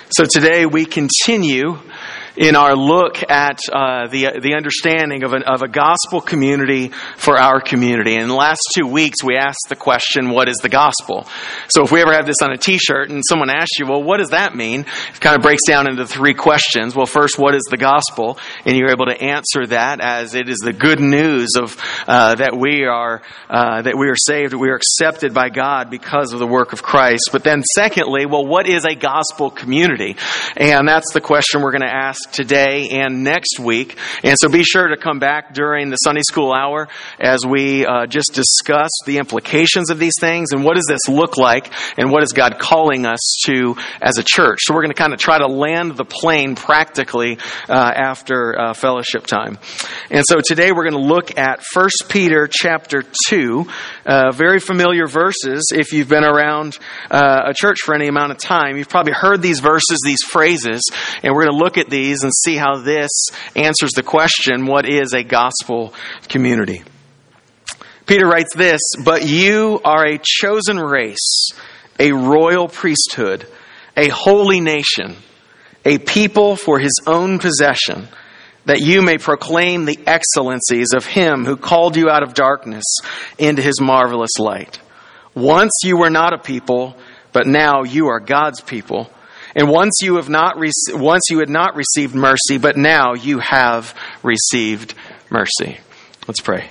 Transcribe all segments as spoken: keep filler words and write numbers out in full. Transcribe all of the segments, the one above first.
So today we continue in our look at uh, the the understanding of, an, of a gospel community for our community. And in the last two weeks, we asked the question, what is the gospel? So if we ever have this on a t-shirt and someone asks you, well, what does that mean? It kind of breaks down into three questions. Well, first, what is the gospel? And you're able to answer that as it is the good news of uh, that we are uh, that we are saved, we are accepted by God because of the work of Christ. But then secondly, well, what is a gospel community? And that's the question we're going to ask today and next week. And so be sure to come back during the Sunday school hour as we uh, just discuss the implications of these things and what does this look like and what is God calling us to as a church. So we're going to kind of try to land the plane practically uh, after uh, fellowship time. And so today we're going to look at First Peter chapter two, uh, very familiar verses. If you've been around uh, a church for any amount of time, you've probably heard these verses, these phrases, and we're going to look at these and see how this answers the question, what is a gospel community? Peter writes this, "But you are a chosen race, a royal priesthood, a holy nation, a people for his own possession, that you may proclaim the excellencies of him who called you out of darkness into his marvelous light. Once you were not a people, but now you are God's people. And once you have not rec- once you had not received mercy, but now you have received mercy." Let's pray.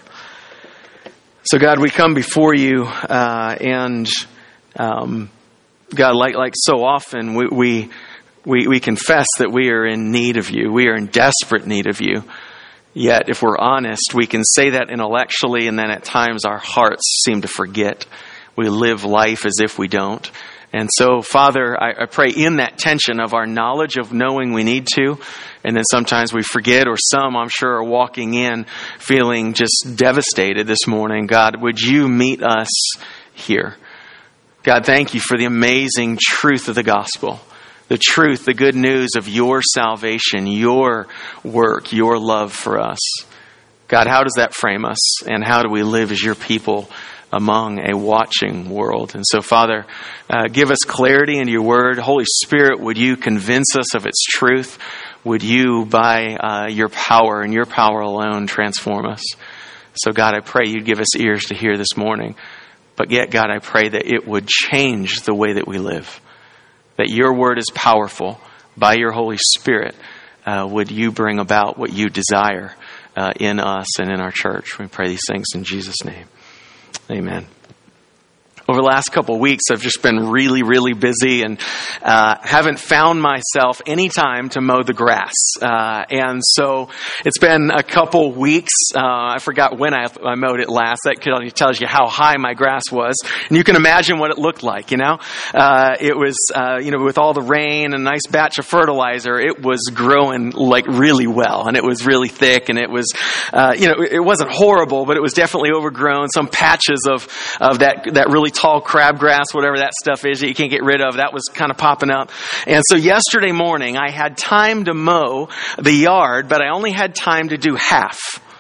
So God, we come before you, uh, and um, God, like like so often, we, we we we confess that we are in need of you. We are in desperate need of you. Yet, if we're honest, we can say that intellectually, and then at times our hearts seem to forget. We live life as if we don't. And so, Father, I, I pray in that tension of our knowledge of knowing we need to, and then sometimes we forget, or some, I'm sure, are walking in feeling just devastated this morning. God, would you meet us here? God, thank you for the amazing truth of the gospel, the truth, the good news of your salvation, your work, your love for us. God, how does that frame us, and how do we live as your people among a watching world? And so, Father, uh, give us clarity in your word. Holy Spirit, would you convince us of its truth? Would you, by uh, your power and your power alone, transform us? So, God, I pray you'd give us ears to hear this morning. But yet, God, I pray that it would change the way that we live. That your word is powerful. By your Holy Spirit, uh, would you bring about what you desire uh, in us and in our church? We pray these things in Jesus' name. Amen. Over the last couple of weeks, I've just been really, really busy and uh, haven't found myself any time to mow the grass. Uh, and so it's been a couple weeks. Uh, I forgot when I, I mowed it last. That tells you how high my grass was. And you can imagine what it looked like, you know. Uh, it was, uh, you know, with all the rain and a nice batch of fertilizer, it was growing like really well. And it was really thick. And it was, uh, you know, it wasn't horrible, but it was definitely overgrown. Some patches of, of that, that really tall crabgrass, whatever that stuff is that you can't get rid of, that was kind of popping up. And so yesterday morning, I had time to mow the yard, but I only had time to do half.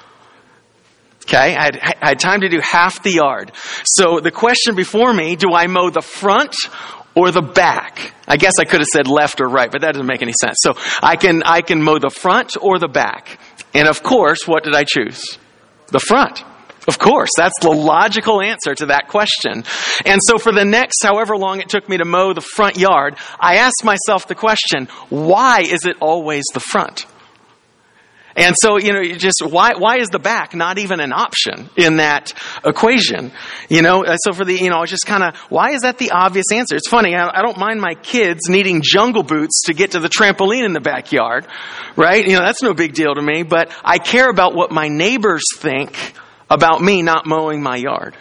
Okay, I had, I had time to do half the yard. So the question before me, do I mow the front or the back? I guess I could have said left or right, but that doesn't make any sense. So I can I can mow the front or the back. And of course, what did I choose? The front. Of course, that's the logical answer to that question. And so for the next however long it took me to mow the front yard, I asked myself the question, why is it always the front? And so, you know, you just, why, why is the back not even an option in that equation? You know, so for the, you know, just kind of, why is that the obvious answer? It's funny. I, I don't mind my kids needing jungle boots to get to the trampoline in the backyard, right? You know, that's no big deal to me, but I care about what my neighbors think about me not mowing my yard.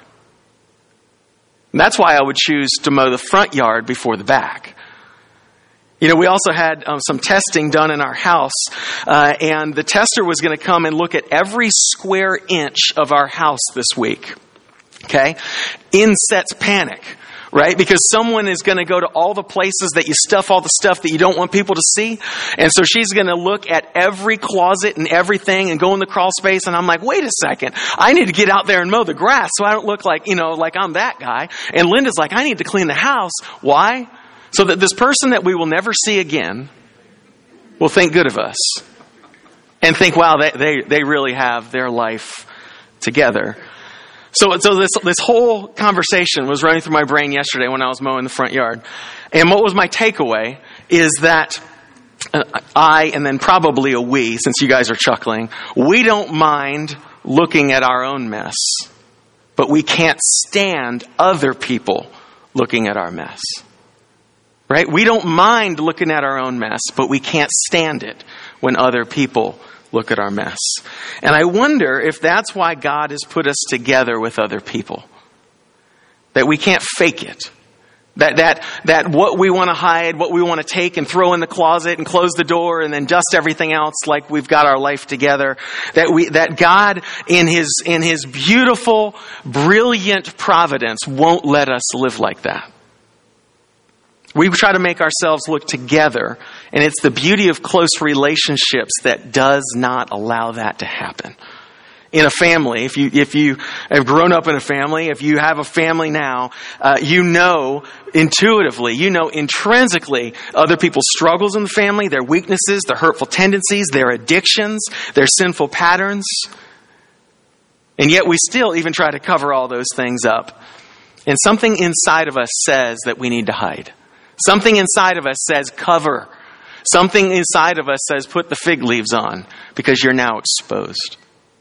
And that's why I would choose to mow the front yard before the back. You know, we also had um, some testing done in our house, uh, and the tester was going to come and look at every square inch of our house this week. Okay? In sets panic. Right? Because someone is going to go to all the places that you stuff all the stuff that you don't want people to see. And so she's going to look at every closet and everything and go in the crawl space. And I'm like, wait a second. I need to get out there and mow the grass so I don't look like, you know, like I'm that guy. And Linda's like, I need to clean the house. Why? So that this person that we will never see again will think good of us and think, wow, they, they, they really have their life together. So, so this, this whole conversation was running through my brain yesterday when I was mowing the front yard. And what was my takeaway is that I, and then probably a we, since you guys are chuckling, we don't mind looking at our own mess, but we can't stand other people looking at our mess. Right? We don't mind looking at our own mess, but we can't stand it when other people look at our mess. And I wonder if that's why God has put us together with other people. That we can't fake it. That that that what we want to hide, what we want to take and throw in the closet and close the door and then dust everything else like we've got our life together. That we that God in his in his beautiful, brilliant providence won't let us live like that. We try to make ourselves look together, and it's the beauty of close relationships that does not allow that to happen. In a family, if you if you have grown up in a family, if you have a family now, uh, you know intuitively, you know intrinsically other people's struggles in the family, their weaknesses, their hurtful tendencies, their addictions, their sinful patterns. And yet we still even try to cover all those things up. And something inside of us says that we need to hide. Something inside of us says cover. Something inside of us says put the fig leaves on because you're now exposed.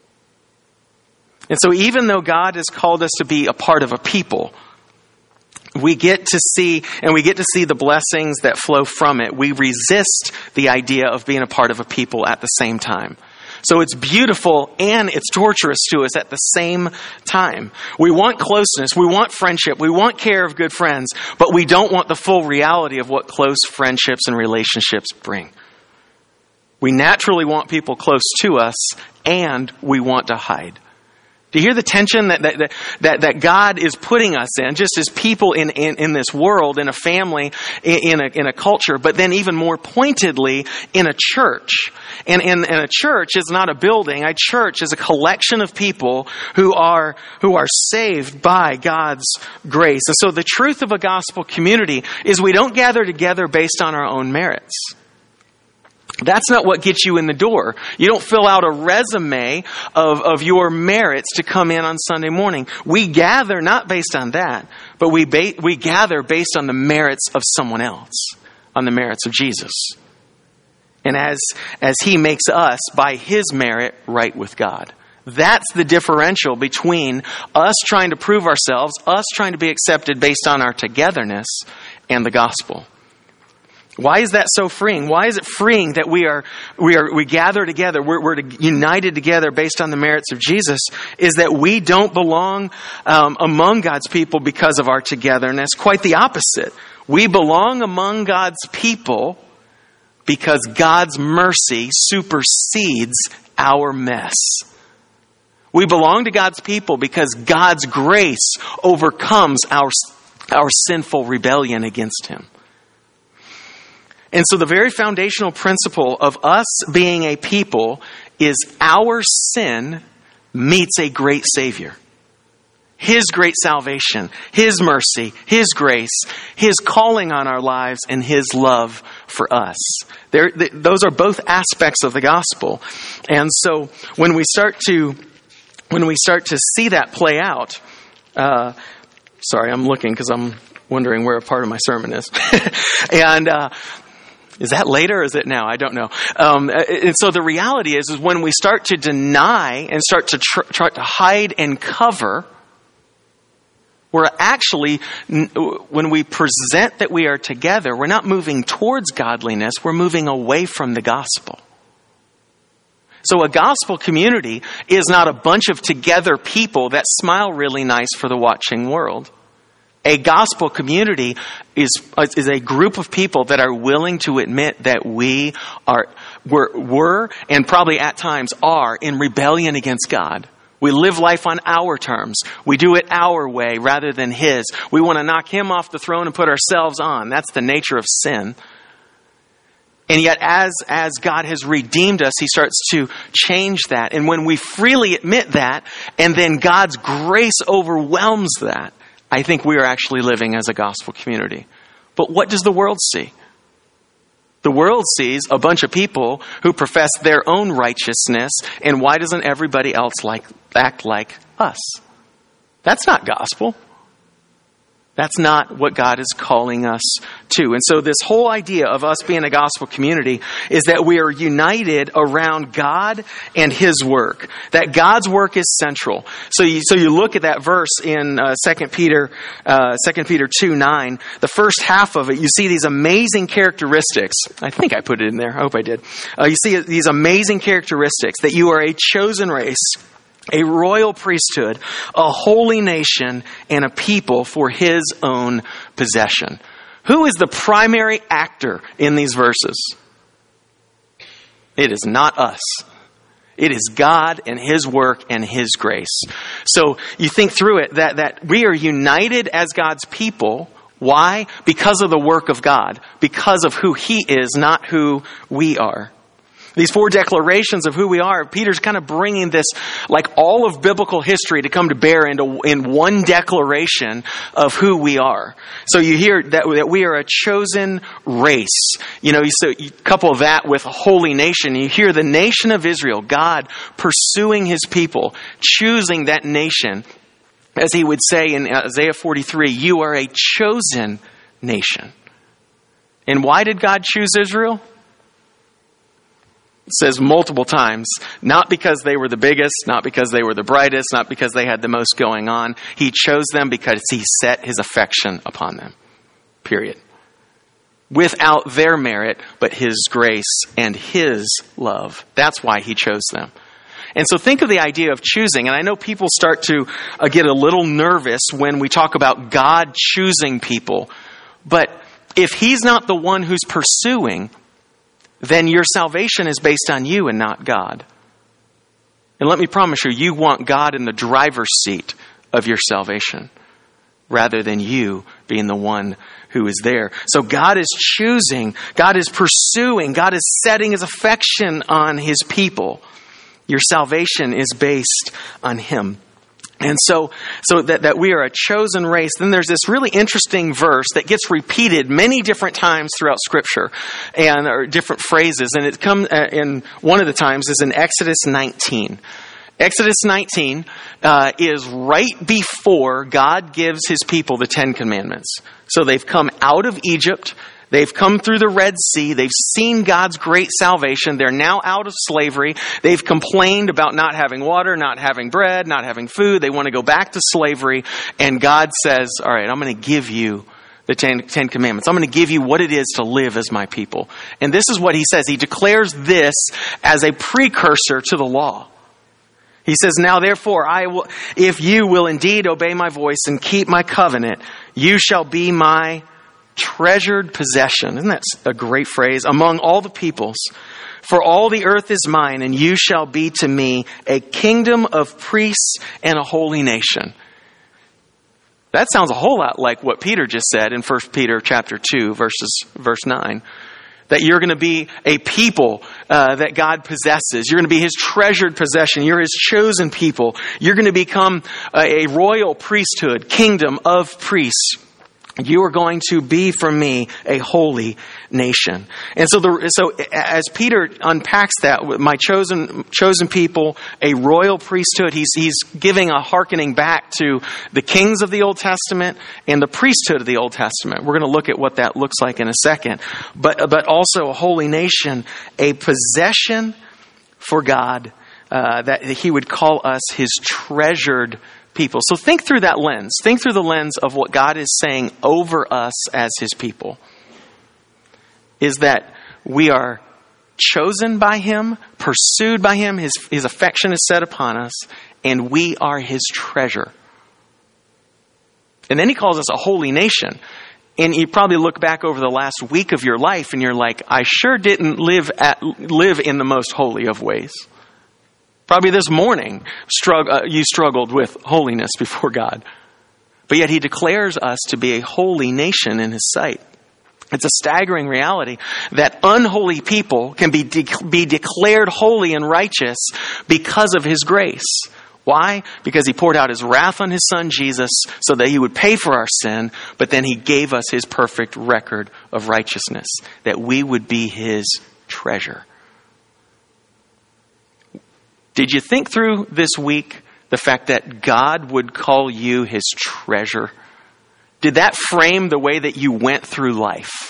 And so even though God has called us to be a part of a people, we get to see, and we get to see the blessings that flow from it. We resist the idea of being a part of a people at the same time. So it's beautiful and it's torturous to us at the same time. We want closeness, we want friendship, we want care of good friends, but we don't want the full reality of what close friendships and relationships bring. We naturally want people close to us, and we want to hide. Do you hear the tension that that that, that God is putting us in, just as people in, in, in this world, in a family, in, in a in a culture, but then even more pointedly in a church. And, and, and a church is not a building. A church is a collection of people who are who are saved by God's grace. And so the truth of a gospel community is we don't gather together based on our own merits. That's not what gets you in the door. You don't fill out a resume of, of your merits to come in on Sunday morning. We gather not based on that, but we ba- we gather based on the merits of someone else, on the merits of Jesus. And as as he makes us, by his merit, right with God. That's the differential between us trying to prove ourselves, us trying to be accepted based on our togetherness, and the gospel. Why is that so freeing? Why is it freeing that we are we are we gather together, we're, we're united together based on the merits of Jesus? Is that we don't belong um, among God's people because of our togetherness. Quite the opposite. We belong among God's people because God's mercy supersedes our mess. We belong to God's people because God's grace overcomes our our sinful rebellion against him. And so the very foundational principle of us being a people is our sin meets a great Savior. His great salvation, his mercy, his grace, his calling on our lives, and his love for us. There, th- those are both aspects of the gospel. And so when we start to, when we start to see that play out, uh, sorry, I'm looking because I'm wondering where a part of my sermon is. and, uh, Is that later or is it now? I don't know. Um, and so the reality is, is when we start to deny and start to tr- try to hide and cover, we're actually, when we present that we are together, we're not moving towards godliness, we're moving away from the gospel. So a gospel community is not a bunch of together people that smile really nice for the watching world. A gospel community is is a group of people that are willing to admit that we are were, were and probably at times are in rebellion against God. We live life on our terms. We do it our way rather than his. We want to knock him off the throne and put ourselves on. That's the nature of sin. And yet as, as God has redeemed us, he starts to change that. And when we freely admit that, and then God's grace overwhelms that, I think we are actually living as a gospel community. But what does the world see? The world sees a bunch of people who profess their own righteousness, and why doesn't everybody else like act like us? That's not gospel. That's not what God is calling us to. And so this whole idea of us being a gospel community is that we are united around God and His work. That God's work is central. So you, so you look at that verse in uh, Second Peter, uh, Second Peter two nine. The first half of it, you see these amazing characteristics. I think I put it in there. I hope I did. Uh, you see these amazing characteristics that you are a chosen race, a royal priesthood, a holy nation, and a people for His own possession. Who is the primary actor in these verses? It is not us. It is God and His work and His grace. So you think through it, that, that we are united as God's people. Why? Because of the work of God. Because of who He is, not who we are. These four declarations of who we are, Peter's kind of bringing this, like all of biblical history, to come to bear into in one declaration of who we are. So you hear that, that we are a chosen race. You know, so you couple that with a holy nation. You hear the nation of Israel, God pursuing His people, choosing that nation. As He would say in Isaiah forty-three, you are a chosen nation. And why did God choose Israel? It says multiple times, not because they were the biggest, not because they were the brightest, not because they had the most going on. He chose them because He set His affection upon them. Period. Without their merit, but His grace and His love. That's why He chose them. And so think of the idea of choosing. And I know people start to uh, get a little nervous when we talk about God choosing people. But if He's not the one who's pursuing, then your salvation is based on you and not God. And let me promise you, you want God in the driver's seat of your salvation, rather than you being the one who is there. So God is choosing, God is pursuing, God is setting His affection on His people. Your salvation is based on Him. And so, so that, that we are a chosen race. Then there's this really interesting verse that gets repeated many different times throughout Scripture, and or different phrases. And it comes in one of the times is in Exodus nineteen. Exodus nineteen uh, is right before God gives His people the Ten Commandments. So they've come out of Egypt. They've come through the Red Sea. They've seen God's great salvation. They're now out of slavery. They've complained about not having water, not having bread, not having food. They want to go back to slavery. And God says, all right, I'm going to give you the Ten, Ten Commandments. I'm going to give you what it is to live as my people. And this is what He says. He declares this as a precursor to the law. He says, now therefore, I will, if you will indeed obey my voice and keep my covenant, you shall be my treasured possession. Isn't that a great phrase? Among all the peoples. For all the earth is mine, and you shall be to me a kingdom of priests and a holy nation. That sounds a whole lot like what Peter just said in First Peter chapter two, verses verse nine. That you're going to be a people uh, that God possesses. You're going to be His treasured possession. You're His chosen people. You're going to become a, a royal priesthood, kingdom of priests. You are going to be for me a holy nation. And so the, so as Peter unpacks that, my chosen chosen people, a royal priesthood, he's he's giving a hearkening back to the kings of the Old Testament and the priesthood of the Old Testament. We're going to look at what that looks like in a second. But but also a holy nation, a possession for God, uh, that He would call us His treasured people. So think through that lens. Think through the lens of what God is saying over us as His people. Is that we are chosen by Him, pursued by Him, His, His affection is set upon us, and we are His treasure. And then He calls us a holy nation. And you probably look back over the last week of your life and you're like, I sure didn't live at live in the most holy of ways. Probably this morning, strugg- uh, you struggled with holiness before God. But yet He declares us to be a holy nation in His sight. It's a staggering reality that unholy people can be, de- be declared holy and righteous because of His grace. Why? Because he poured out his wrath on his son Jesus so that he would pay for our sin, but then he gave us his perfect record of righteousness, that we would be his treasure. Did you think through this week the fact that God would call you his treasure? Did that frame the way that you went through life?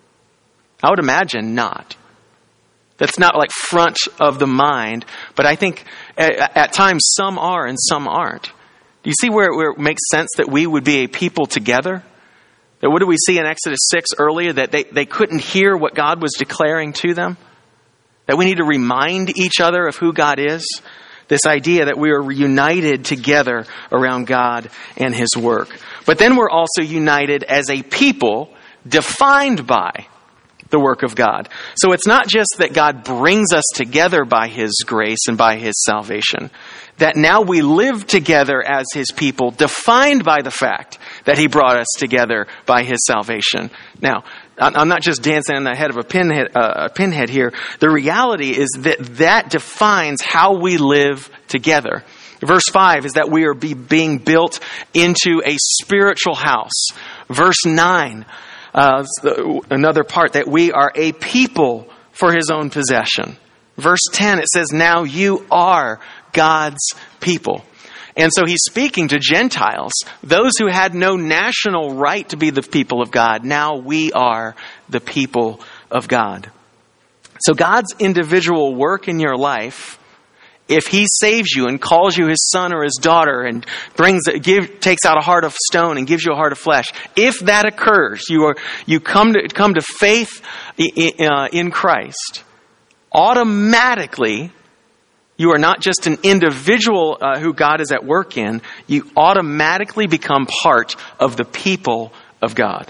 I would imagine not. That's not like front of the mind, but I think at, at times some are and some aren't. Do you see where, where it makes sense that we would be a people together? That what do we see in Exodus six earlier? That they, they couldn't hear what God was declaring to them? That we need to remind each other of who God is? This idea that we are united together around God and his work. But then we're also united as a people defined by the work of God. So it's not just that God brings us together by his grace and by his salvation, that now we live together as his people, defined by the fact that he brought us together by his salvation. Now, I'm not just dancing on the head of a pinhead, uh, a pinhead here. The reality is that that defines how we live together. Verse five is that we are be, being built into a spiritual house. Verse nine, Uh, another part, that we are a people for his own possession. Verse ten, it says, now you are God's people. And so he's speaking to Gentiles, those who had no national right to be the people of God. Now we are the people of God. So God's individual work in your life, if he saves you and calls you his son or his daughter and brings, give, takes out a heart of stone and gives you a heart of flesh, if that occurs, you are you come to come to faith in, uh, in Christ, automatically you are not just an individual uh, who God is at work in. You automatically become part of the people of God.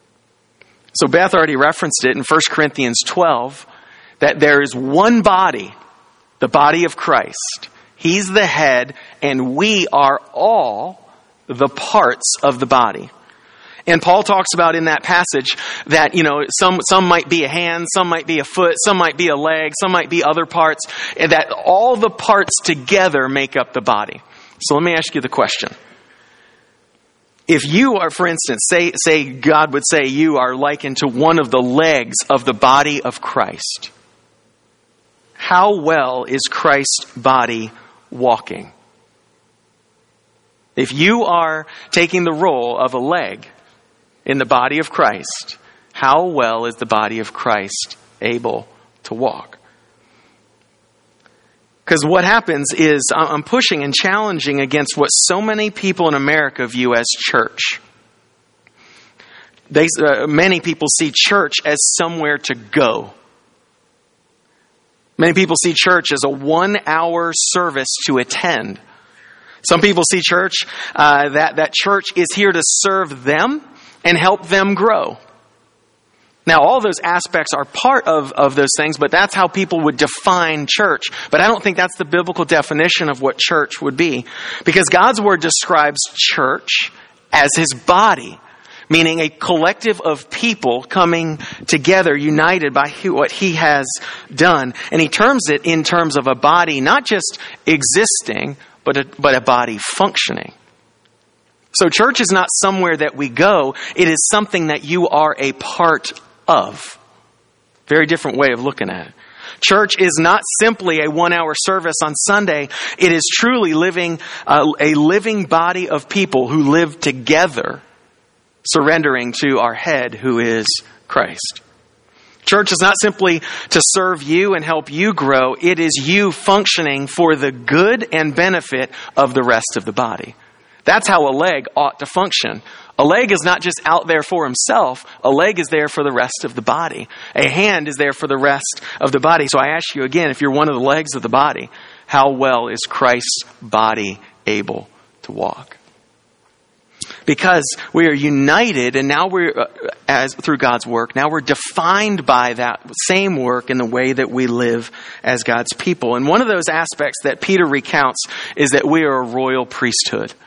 So Beth already referenced it in First Corinthians twelve, that there is one body, the body of Christ. He's the head, and we are all the parts of the body. And Paul talks about in that passage that, you know, some some might be a hand, some might be a foot, some might be a leg, some might be other parts, and that all the parts together make up the body. So let me ask you the question. If you are, for instance, say, say God would say you are likened to one of the legs of the body of Christ, how well is Christ's body walking? If you are taking the role of a leg in the body of Christ, how well is the body of Christ able to walk? Because what happens is I'm pushing and challenging against what so many people in America view as church. They, uh, many people see church as somewhere to go. Many people see church as a one-hour service to attend. Some people see church, uh, that, that church is here to serve them and help them grow. Now, all those aspects are part of, of those things, but that's how people would define church. But I don't think that's the biblical definition of what church would be. Because God's word describes church as his body, meaning a collective of people coming together, united by what he has done. And he terms it in terms of a body, not just existing, but a, but a body functioning. So church is not somewhere that we go. It is something that you are a part of. Very different way of looking at it. Church is not simply a one-hour service on Sunday. It is truly living uh, a living body of people who live together, surrendering to our head, who is Christ. Church is not simply to serve you and help you grow. It is you functioning for the good and benefit of the rest of the body. That's how a leg ought to function. A leg is not just out there for himself. A leg is there for the rest of the body. A hand is there for the rest of the body. So I ask you again, if you're one of the legs of the body, how well is Christ's body able to walk? Because we are united, and now we're, uh, as through God's work, now we're defined by that same work in the way that we live as God's people. And one of those aspects that Peter recounts is that we are a royal priesthood.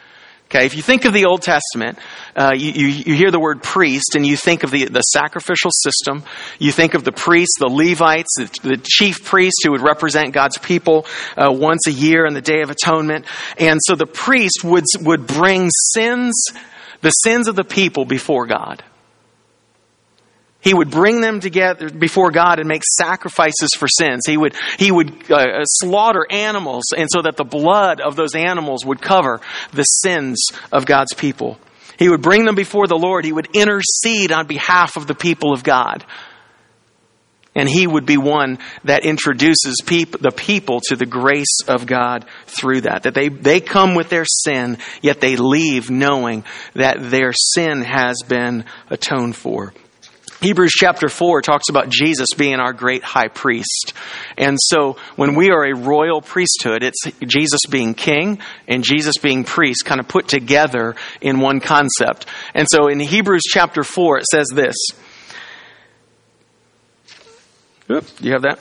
Okay, if you think of the Old Testament, uh, you, you, you hear the word priest and you think of the, the sacrificial system. You think of the priests, the Levites, the, the chief priest who would represent God's people uh, once a year on the Day of Atonement. And so the priest would, would bring sins, the sins of the people before God. He would bring them together before God and make sacrifices for sins. He would he would uh, slaughter animals, and so that the blood of those animals would cover the sins of God's people. He would bring them before the Lord. He would intercede on behalf of the people of God. And he would be one that introduces peop- the people to the grace of God through that. That they, they come with their sin, yet they leave knowing that their sin has been atoned for. Hebrews chapter four talks about Jesus being our great high priest. And so when we are a royal priesthood, it's Jesus being king and Jesus being priest kind of put together in one concept. And so in Hebrews chapter four, it says this. Oop, do you have that?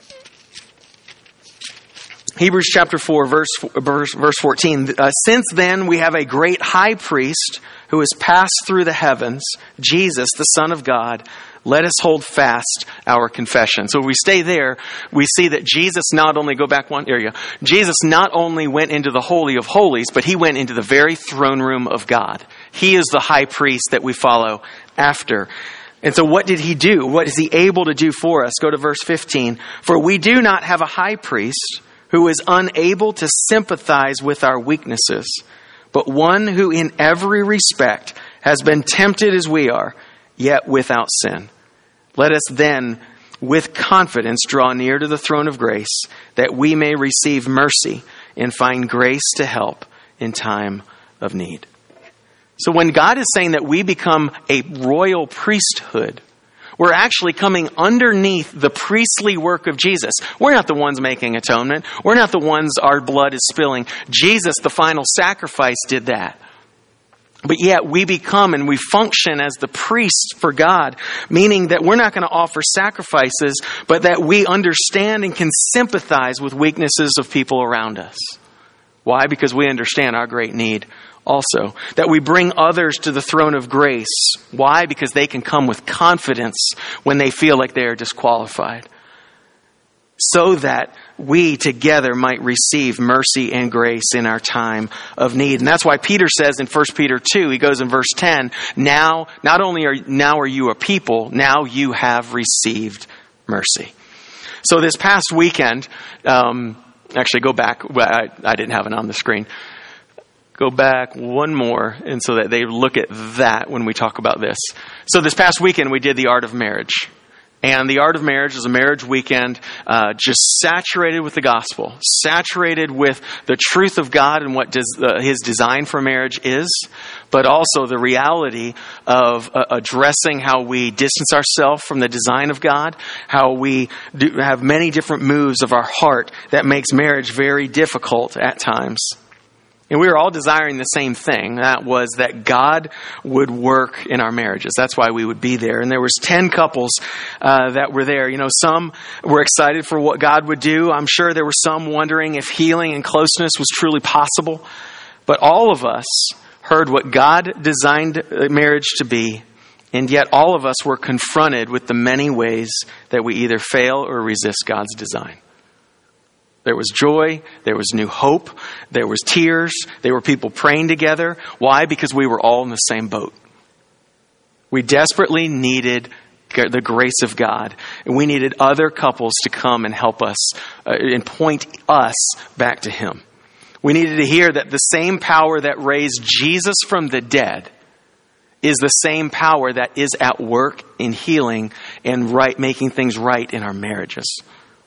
Hebrews chapter four, verse, verse, verse fourteen. Uh, Since then we have a great high priest who has passed through the heavens, Jesus, the Son of God. Let us hold fast our confession. So we stay there. We see that Jesus not only, go back one area, Jesus not only went into the Holy of Holies, but he went into the very throne room of God. He is the high priest that we follow after. And so what did he do? What is he able to do for us? Go to verse fifteen. For we do not have a high priest who is unable to sympathize with our weaknesses, but one who in every respect has been tempted as we are, yet without sin. Let us then, with confidence, draw near to the throne of grace, that we may receive mercy and find grace to help in time of need. So when God is saying that we become a royal priesthood, we're actually coming underneath the priestly work of Jesus. We're not the ones making atonement. We're not the ones our blood is spilling. Jesus, the final sacrifice, did that. But yet we become and we function as the priests for God, meaning that we're not going to offer sacrifices, but that we understand and can sympathize with weaknesses of people around us. Why? Because we understand our great need also. That we bring others to the throne of grace. Why? Because they can come with confidence when they feel like they are disqualified. So that we together might receive mercy and grace in our time of need. And that's why Peter says in First Peter two, he goes in verse ten, now, not only are, now are you a people, now you have received mercy. So this past weekend, um, actually go back, well, I, I didn't have it on the screen. Go back one more, and so that they look at that when we talk about this. So this past weekend, we did the Art of Marriage. And the Art of Marriage is a marriage weekend uh, just saturated with the gospel, saturated with the truth of God and what does, uh, his design for marriage is, but also the reality of uh, addressing how we distance ourselves from the design of God, how we do have many different moves of our heart that makes marriage very difficult at times. And we were all desiring the same thing. That was that God would work in our marriages. That's why we would be there. And there was ten couples uh, that were there. You know, some were excited for what God would do. I'm sure there were some wondering if healing and closeness was truly possible. But all of us heard what God designed marriage to be. And yet all of us were confronted with the many ways that we either fail or resist God's design. There was joy, there was new hope, there was tears, there were people praying together. Why? Because we were all in the same boat. We desperately needed the grace of God. And we needed other couples to come and help us uh, and point us back to Him. We needed to hear that the same power that raised Jesus from the dead is the same power that is at work in healing and right, making things right in our marriages.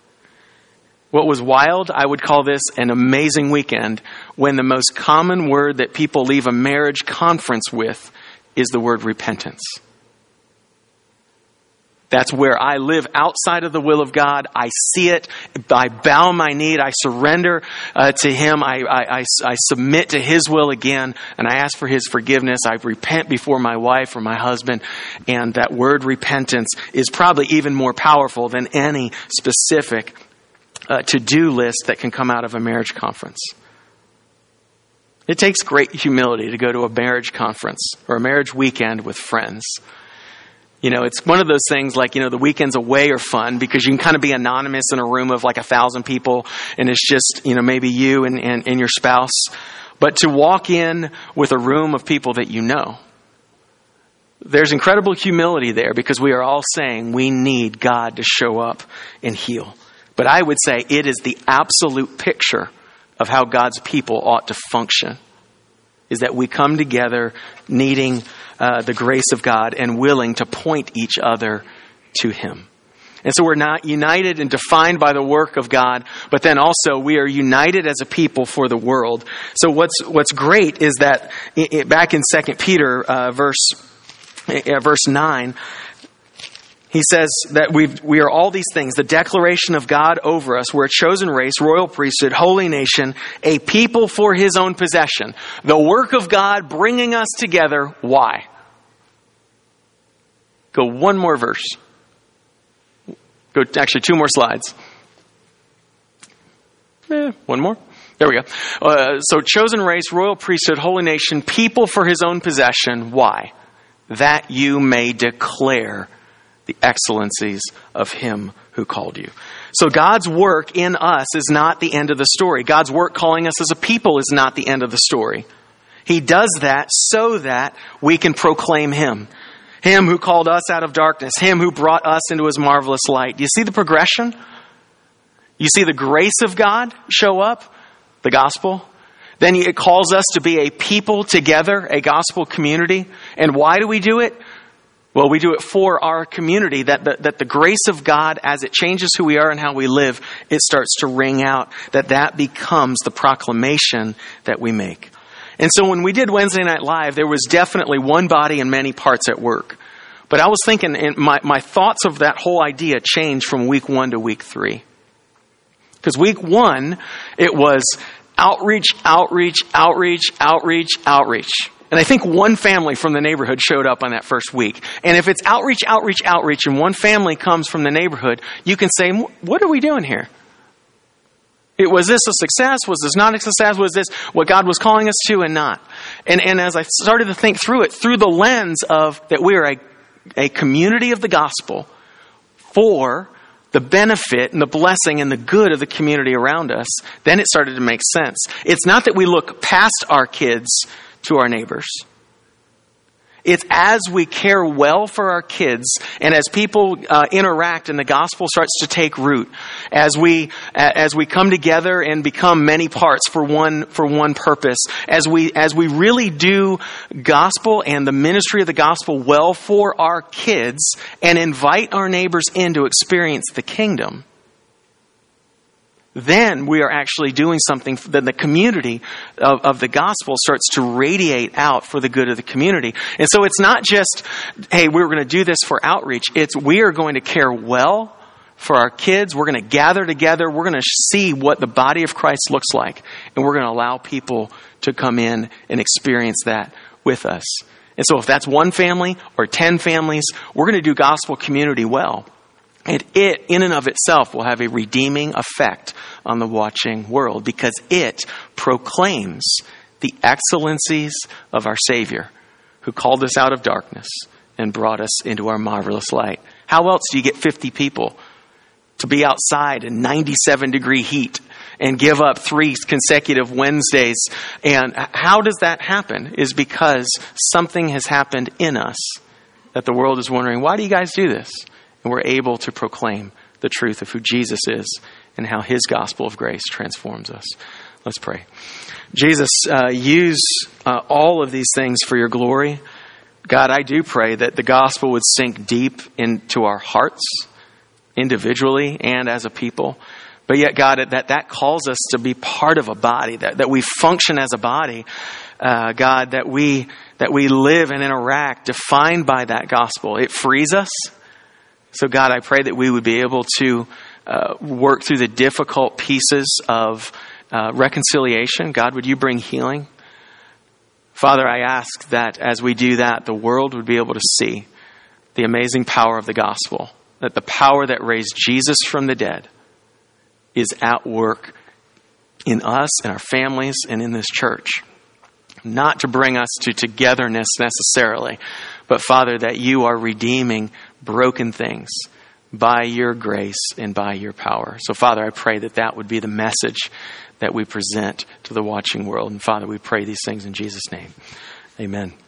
What was wild, I would call this an amazing weekend, when the most common word that people leave a marriage conference with is the word repentance. That's where I live outside of the will of God. I see it. I bow my knee. I surrender uh, to Him. I, I, I, I submit to His will again, and I ask for His forgiveness. I repent before my wife or my husband. And that word repentance is probably even more powerful than any specific Uh, to-do list that can come out of a marriage conference. It takes great humility to go to a marriage conference or a marriage weekend with friends. You know, it's one of those things like, you know, the weekends away are fun because you can kind of be anonymous in a room of like a thousand people and it's just, you know, maybe you and, and, and your spouse. But to walk in with a room of people that you know, there's incredible humility there because we are all saying we need God to show up and heal. But I would say it is the absolute picture of how God's people ought to function, is that we come together needing uh, the grace of God and willing to point each other to Him. And so we're not united and defined by the work of God, but then also we are united as a people for the world. So what's what's great is that it, it, back in Second Peter uh, verse uh, verse nine, he says that we we are all these things, the declaration of God over us. We're a chosen race, royal priesthood, holy nation, a people for His own possession. The work of God bringing us together. Why? Go one more verse. Go actually two more slides. Eh, one more. There we go. Uh, so chosen race, royal priesthood, holy nation, people for His own possession. Why? That you may declare the excellencies of Him who called you. So God's work in us is not the end of the story. God's work calling us as a people is not the end of the story. He does that so that we can proclaim Him. Him who called us out of darkness. Him who brought us into His marvelous light. Do you see the progression? You see the grace of God show up? The gospel. Then it calls us to be a people together, a gospel community. And why do we do it? Well, we do it for our community, that the, that the grace of God, as it changes who we are and how we live, it starts to ring out, that that becomes the proclamation that we make. And so when we did Wednesday Night Live, there was definitely one body and many parts at work. But I was thinking, and my, my thoughts of that whole idea changed from week one to week three. Because week one, it was outreach, outreach, outreach, outreach, outreach. And I think one family from the neighborhood showed up on that first week. And if it's outreach, outreach, outreach, and one family comes from the neighborhood, you can say, what are we doing here? It, was this a success? Was this not a success? Was this what God was calling us to and not? And, and as I started to think through it, through the lens of that we are a, a community of the gospel for the benefit and the blessing and the good of the community around us, then it started to make sense. It's not that we look past our kids to our neighbors. It's as we care well for our kids and as people uh, interact and the gospel starts to take root, as we as we come together and become many parts for one for one purpose, as we as we really do gospel and the ministry of the gospel well for our kids and invite our neighbors in to experience the kingdom, then we are actually doing something that the community of, of the gospel starts to radiate out for the good of the community. And so it's not just, hey, we're going to do this for outreach. It's we are going to care well for our kids. We're going to gather together. We're going to see what the body of Christ looks like. And we're going to allow people to come in and experience that with us. And so if that's one family or ten families, we're going to do gospel community well. And it, in and of itself, will have a redeeming effect on the watching world because it proclaims the excellencies of our Savior who called us out of darkness and brought us into our marvelous light. How else do you get fifty people to be outside in ninety-seven degree heat and give up three consecutive Wednesdays? And how does that happen? Is because something has happened in us that the world is wondering, why do you guys do this? And we're able to proclaim the truth of who Jesus is and how His gospel of grace transforms us. Let's pray. Jesus, uh, use uh, all of these things for your glory. God, I do pray that the gospel would sink deep into our hearts, individually and as a people. But yet, God, that, that calls us to be part of a body, that, that we function as a body. Uh, God, that we that we live and interact defined by that gospel. It frees us. So God, I pray that we would be able to uh, work through the difficult pieces of uh, reconciliation. God, would you bring healing? Father, I ask that as we do that, the world would be able to see the amazing power of the gospel, that the power that raised Jesus from the dead is at work in us, in our families, and in this church. not to bring us to togetherness necessarily, but Father, that you are redeeming broken things by your grace and by your power. So Father, I pray that that would be the message that we present to the watching world. And Father, we pray these things in Jesus' name. Amen.